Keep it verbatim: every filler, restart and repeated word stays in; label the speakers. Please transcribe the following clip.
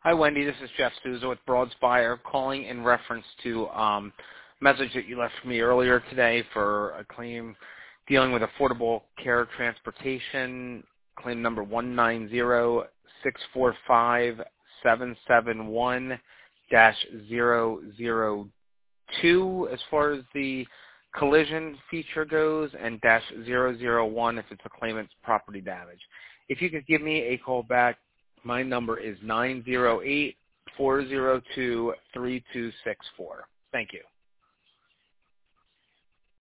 Speaker 1: Hi, Wendy. This is Jeff Souza with Broadspire calling in reference to um, a message that you left for me earlier today for a claim dealing with Affordable Care Transportation, claim number one nine zero six four five seven seven one dash zero zero two as far as the collision feature goes, and dash zero zero one if it's a claimant's property damage. If you could give me a call back, my number is nine zero eight, four zero two, three two six four. Thank you.